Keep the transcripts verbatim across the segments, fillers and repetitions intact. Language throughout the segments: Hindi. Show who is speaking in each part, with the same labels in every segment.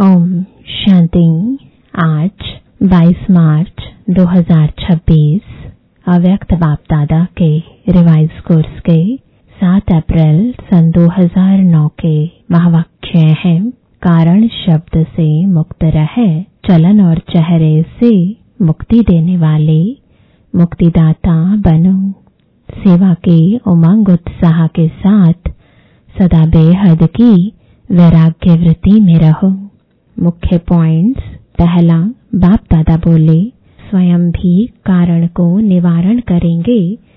Speaker 1: ओम शांति। आज बाईस मार्च दो हज़ार छब्बीस अव्यक्त बाप दादा के रिवाइज कोर्स के सात अप्रैल सन दो हज़ार नौ के महावाक्य हैं। कारण शब्द से मुक्त रहे, चलन और चेहरे से मुक्ति देने वाले मुक्तिदाता बनो। सेवा के उमंग उत्साह के साथ सदा बेहद की वैराग्य वृत्ति में रहो। मुख्य पॉइंट्स। पहला, बाप दादा बोले, स्वयं भी कारण को निवारण करेंगे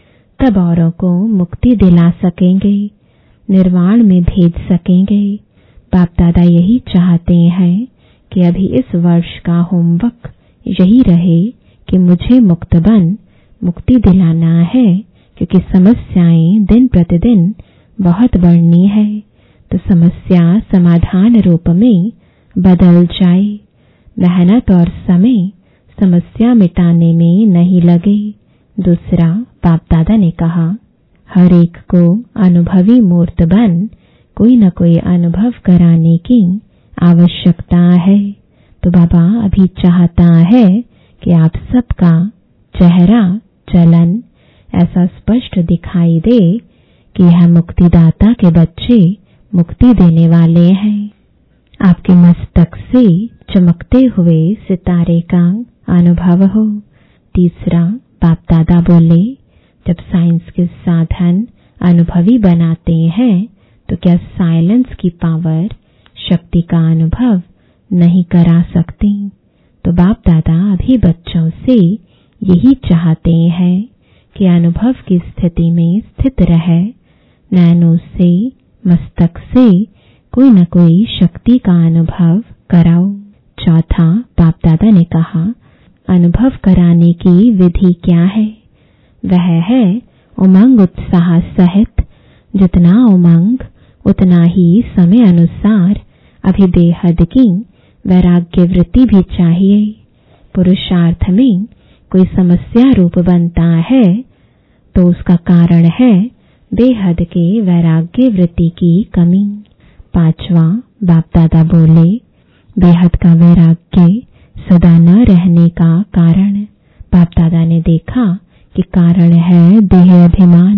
Speaker 1: तब औरों को मुक्ति दिला सकेंगे, निर्वाण में भेज सकेंगे। बाप दादा यही चाहते हैं कि अभी इस वर्ष का होमवर्क यही रहे कि मुझे मुक्त बन मुक्ति दिलाना है, क्योंकि समस्याएं दिन प्रतिदिन बहुत बढ़नी है, तो समस्या समाधान रूप में बदल जाए। मेहनत और समय समस्या मिटाने में नहीं लगे। दूसरा, बाप दादा ने कहा, हर एक को अनुभवी मूर्त बन कोई न कोई अनुभव कराने की आवश्यकता है। तो बाबा अभी चाहता है कि आप सबका चेहरा चलन ऐसा स्पष्ट दिखाई दे कि यह मुक्तिदाता के बच्चे मुक्ति देने वाले हैं। आपके मस्तक से चमकते हुए सितारे का अनुभव हो। तीसरा, बाप दादा बोले, जब साइंस के साधन अनुभवी बनाते हैं तो क्या साइलेंस की पावर शक्ति का अनुभव नहीं करा सकती। तो बाप दादा अभी बच्चों से यही चाहते हैं कि अनुभव की स्थिति में स्थित रहे, नैनों से मस्तक से कोई न कोई शक्ति का अनुभव कराओ। चौथा, बाप दादा ने कहा, अनुभव कराने की विधि क्या है? वह है उमंग उत्साह सहित। जितना उमंग उतना ही समय अनुसार अभी बेहद की वैराग्य वृत्ति भी चाहिए। पुरुषार्थ में कोई समस्या रूप बनता है तो उसका कारण है बेहद के वैराग्य वृत्ति की कमी। पांचवा, बाप दादा बोले, बेहद का वैराग्य सदा न रहने का कारण। बाप दादा ने देखा कि कारण है देह अभिमान।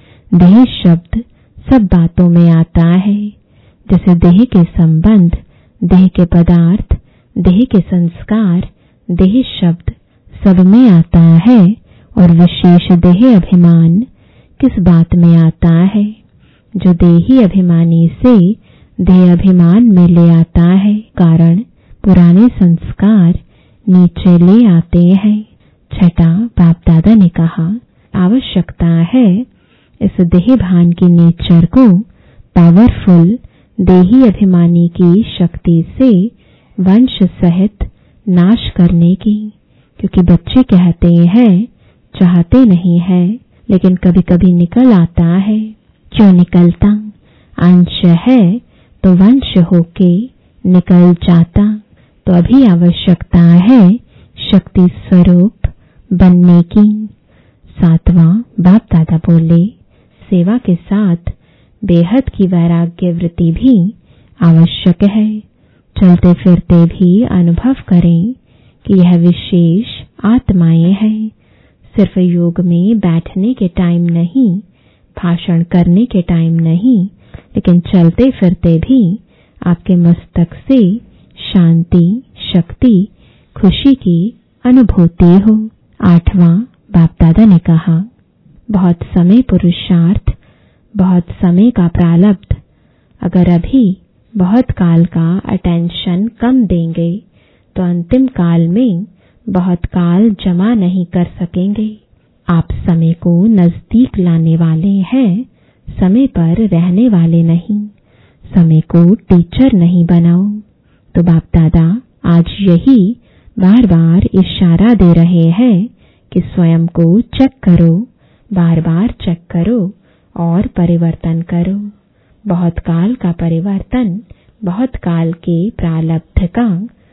Speaker 1: देह शब्द सब बातों में आता है, जैसे देह के संबंध, देह के पदार्थ, देह के संस्कार, देह शब्द सब में आता है। और विशेष देह अभिमान किस बात में आता है? जो देही अभिमानी से देह अभिमान में ले आता है, कारण पुराने संस्कार नीचे ले आते हैं। छठा, बाप दादा ने कहा, आवश्यकता है इस देह भान की नेचर को पावरफुल देही अभिमानी की शक्ति से वंश सहित नाश करने की। क्योंकि बच्चे कहते हैं, चाहते नहीं है, लेकिन कभी कभी निकल आता है। क्यों निकलता? अंश है तो वंश होके निकल जाता। तो अभी आवश्यकता है शक्ति स्वरूप बनने की। सातवां, बाप दादा बोले, सेवा के साथ बेहद की वैराग्य वृत्ति भी आवश्यक है। चलते फिरते भी अनुभव करें कि यह विशेष आत्माएं हैं। सिर्फ योग में बैठने के टाइम नहीं, भाषण करने के टाइम नहीं, लेकिन चलते फिरते भी आपके मस्तक से शांति, शक्ति, खुशी की अनुभूति हो। आठवां, बाप दादा ने कहा, बहुत समय पुरुषार्थ, बहुत समय का प्रारब्ध। अगर अभी बहुत काल का अटेंशन कम देंगे तो अंतिम काल में बहुत काल जमा नहीं कर सकेंगे। आप समय को नजदीक लाने वाले हैं, समय पर रहने वाले नहीं। समय को टीचर नहीं बनाओ। तो बाप दादा आज यही बार बार इशारा दे रहे हैं कि स्वयं को चेक करो, बार बार चेक करो और परिवर्तन करो। बहुत काल का परिवर्तन बहुत काल के प्रारब्ध का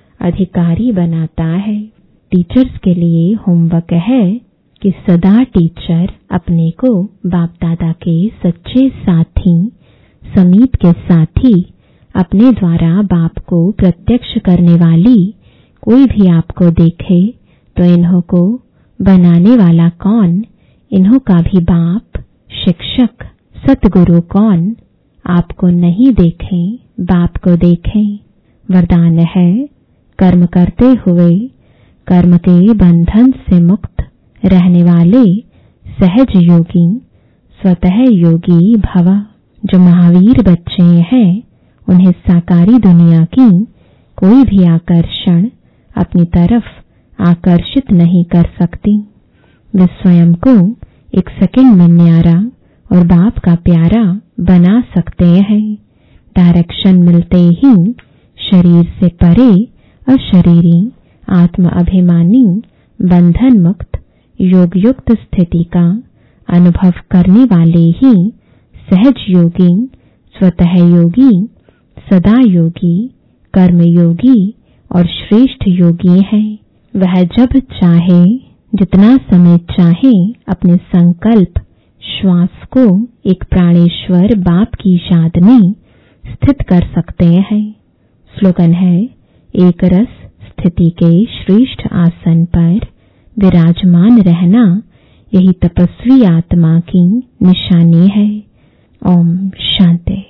Speaker 1: अधिकारी बनाता है। टीचर्स के लिए होमवर्क है कि सदा टीचर अपने को बाप दादा के सच्चे साथी, समीप के साथी अपने द्वारा बाप को प्रत्यक्ष करने वाली कोई भी आपको देखे तो इन्हों को बनाने वाला कौन, इन्हों का भी बाप, शिक्षक, सतगुरु कौन। आपको नहीं देखें, बाप को देखें। वरदान है, कर्म करते हुए कर्म के बंधन से मुक्त रहने वाले सहज योगी, स्वतः योगी भव। जो महावीर बच्चे हैं उन्हें साकारी दुनिया की कोई भी आकर्षण अपनी तरफ आकर्षित नहीं कर सकती। वे स्वयं को एक सेकंड में न्यारा और बाप का प्यारा बना सकते हैं। डायरेक्शन मिलते ही शरीर से परे अशरीरी, आत्म अभिमानी, बंधन मुक्त, योग युक्त स्थिति का अनुभव करने वाले ही सहज योगी, स्वतः योगी, सदा योगी, कर्म योगी और श्रेष्ठ योगी है। वह जब चाहे, जितना समय चाहे अपने संकल्प श्वास को एक प्राणेश्वर बाप की याद में स्थित कर सकते हैं। स्लोगन है, एक रस स्थिति के श्रेष्ठ आसन पर विराजमान रहना यही तपस्वी आत्मा की निशानी है। ओम शांति।